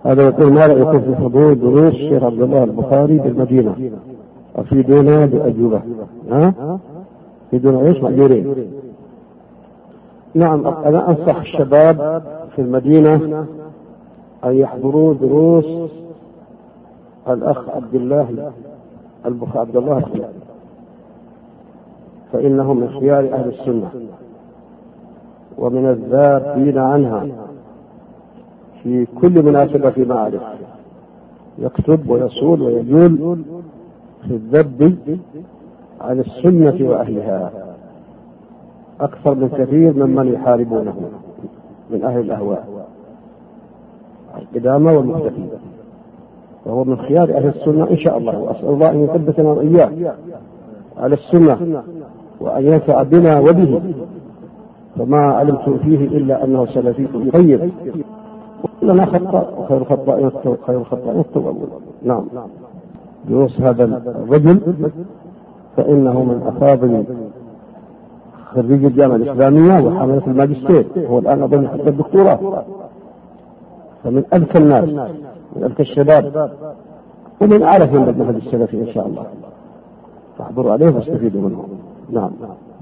هذا يقول ما رأيكم في حضور دروس الشيخ عبد الله البخاري بالمدينة؟ أفيدونا بأجوبة. أفيدونا إيش مأجورين؟ نعم، أنا أنصح الشباب في المدينة أن يحضروا دروس الأخ عبد الله البخاري، فإنهم من خيار أهل السنة ومن الذابين عنها في كل مناسبة في معارف، يكتب ويصول ويجول في الذب عن السنة وأهلها أكثر من كثير ممن يحاربونه من أهل الأهواء القدامى والمختفين، وهو من خيار أهل السنة إن شاء الله. وأسأل الله أن يثبتنا وإياه على السنة وأن ينفع بنا وبه، فما علمت فيه إلا أنه سلفي طيب، لنا خطأ وخير الخطأ التوابون. نعم، دروس هذا الرجل فإنه من أفاضل خريج الجامعة الإسلامية وحامل الماجستير، هو الآن أظن حتى الدكتوراه، فمن أذكى الناس، من أذكى الشباب، ومن أعرف من المذهب السلفي إن شاء الله، فاحضروا عليه واستفيدوا منه. نعم.